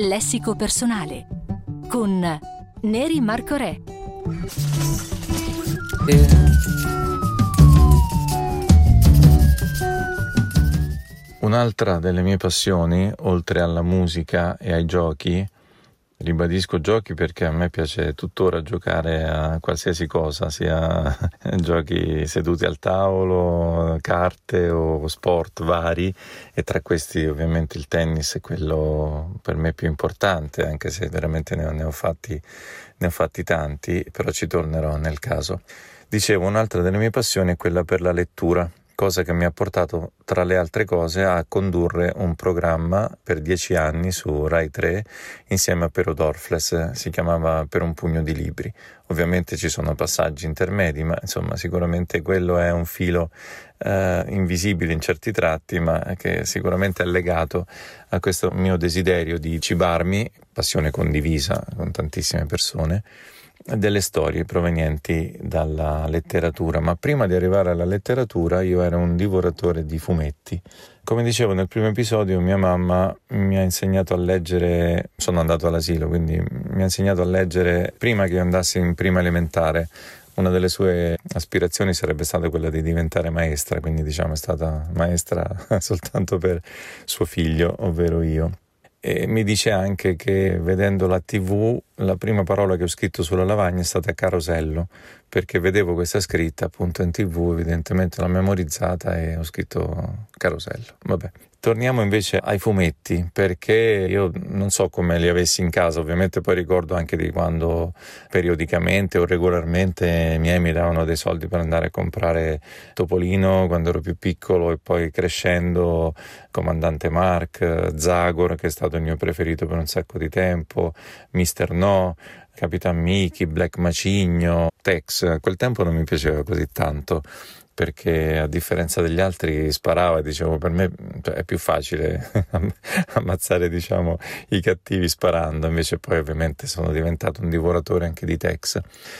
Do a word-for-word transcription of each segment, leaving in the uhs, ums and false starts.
Lessico personale con Neri Marco Re. E... Un'altra delle mie passioni, oltre alla musica e ai giochi, ribadisco giochi perché a me piace tuttora giocare a qualsiasi cosa, sia giochi seduti al tavolo, carte o sport vari, e tra questi ovviamente il tennis è quello per me più importante, anche se veramente ne ho, ne ho fatti, ne ho fatti tanti, però ci tornerò nel caso. Dicevo, un'altra delle mie passioni è quella per la lettura, cosa che mi ha portato, tra le altre cose, a condurre un programma per dieci anni su Rai tre insieme a Pero Dorfles, si chiamava Per un pugno di libri. Ovviamente ci sono passaggi intermedi, ma insomma sicuramente quello è un filo eh, invisibile in certi tratti, ma che sicuramente è legato a questo mio desiderio di cibarmi, passione condivisa con tantissime persone, delle storie provenienti dalla letteratura. Ma prima di arrivare alla letteratura io ero un divoratore di fumetti. Come dicevo nel primo episodio, mia mamma mi ha insegnato a leggere, sono andato all'asilo, quindi mi ha insegnato a leggere prima che io andassi in prima elementare. Una delle sue aspirazioni sarebbe stata quella di diventare maestra, quindi diciamo è stata maestra soltanto per suo figlio, ovvero io. E mi dice anche che vedendo la tivù la prima parola che ho scritto sulla lavagna è stata carosello, perché vedevo questa scritta appunto in tivù, evidentemente l'ho memorizzata e ho scritto carosello. Vabbè. Torniamo invece ai fumetti, perché io non so come li avessi in casa, ovviamente poi ricordo anche di quando periodicamente o regolarmente i miei mi davano dei soldi per andare a comprare Topolino quando ero più piccolo, e poi crescendo Comandante Mark, Zagor, che è stato il mio preferito per un sacco di tempo, mister No, Capitan Mickey, Black Macigno, Tex. A quel tempo non mi piaceva così tanto, perché a differenza degli altri sparava e dicevo per me cioè, è più facile ammazzare diciamo i cattivi sparando, invece poi ovviamente sono diventato un divoratore anche di Tex.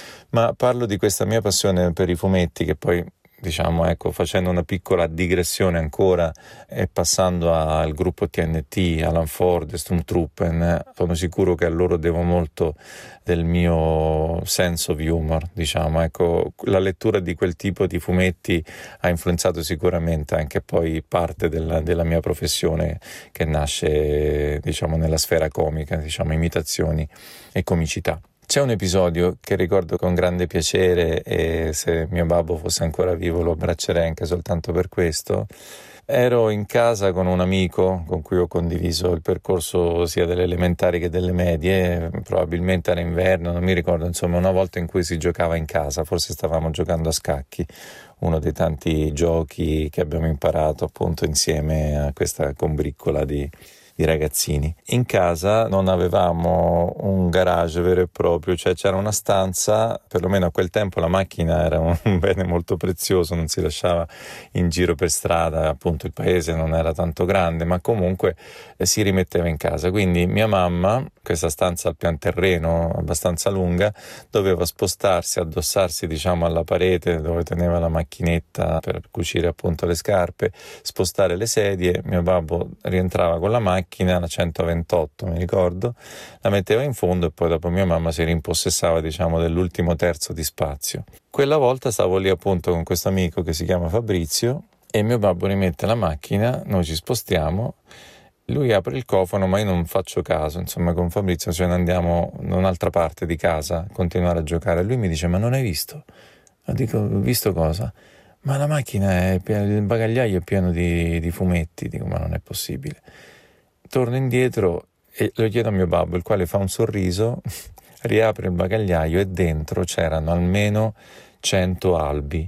Ma parlo di questa mia passione per i fumetti, che poi diciamo ecco, facendo una piccola digressione ancora e passando al gruppo T N T, Alan Ford, Sturmtruppen, sono sicuro che a loro devo molto del mio sense of humor, diciamo, ecco, la lettura di quel tipo di fumetti ha influenzato sicuramente anche poi parte della, della mia professione, che nasce diciamo nella sfera comica, diciamo imitazioni e comicità. C'è un episodio che ricordo con grande piacere, e se mio babbo fosse ancora vivo lo abbraccerei anche soltanto per questo. Ero in casa con un amico con cui ho condiviso il percorso sia delle elementari che delle medie, probabilmente era inverno, non mi ricordo, insomma una volta in cui si giocava in casa, forse stavamo giocando a scacchi, uno dei tanti giochi che abbiamo imparato appunto insieme a questa combriccola di di ragazzini. In casa non avevamo un garage vero e proprio, cioè c'era una stanza, perlomeno a quel tempo la macchina era un bene molto prezioso, non si lasciava in giro per strada, appunto il paese non era tanto grande, ma comunque eh, si rimetteva in casa. Quindi mia mamma, questa stanza al pian terreno abbastanza lunga, doveva spostarsi, addossarsi diciamo alla parete dove teneva la macchinetta per cucire appunto le scarpe, spostare le sedie. Mio babbo rientrava con la macchina, la centoventotto mi ricordo, la metteva in fondo e poi dopo mia mamma si rimpossessava diciamo dell'ultimo terzo di spazio. Quella volta stavo lì appunto con questo amico che si chiama Fabrizio e mio babbo rimette la macchina, noi ci spostiamo, lui apre il cofano ma io non faccio caso, insomma con Fabrizio ce ne andiamo da un'altra parte di casa a continuare a giocare. Lui mi dice: ma non hai visto? Ma dico: visto cosa? Ma la macchina è piena, il bagagliaio è pieno di, di fumetti. Dico: ma non è possibile. Torno indietro e lo chiedo a mio babbo, il quale fa un sorriso, riapre il bagagliaio e dentro c'erano almeno cento albi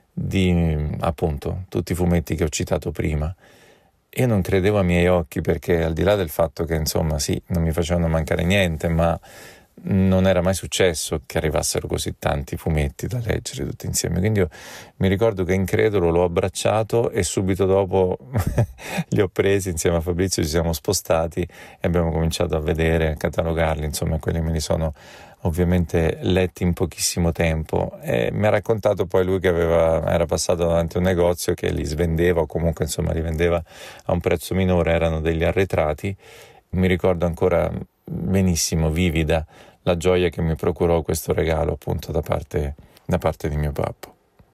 di appunto tutti i fumetti che ho citato prima. Io non credevo ai miei occhi, perché al di là del fatto che insomma sì, non mi facevano mancare niente, ma non era mai successo che arrivassero così tanti fumetti da leggere tutti insieme. Quindi io mi ricordo che incredulo l'ho abbracciato e subito dopo li ho presi insieme a Fabrizio, ci siamo spostati e abbiamo cominciato a vedere, a catalogarli, insomma quelli me li sono ovviamente letti in pochissimo tempo. E mi ha raccontato poi lui che aveva, era passato davanti a un negozio che li svendeva, o comunque insomma li vendeva a un prezzo minore, erano degli arretrati, Mi ricordo ancora benissimo, vivida, la gioia che mi procurò questo regalo appunto da parte, da parte di mio babbo.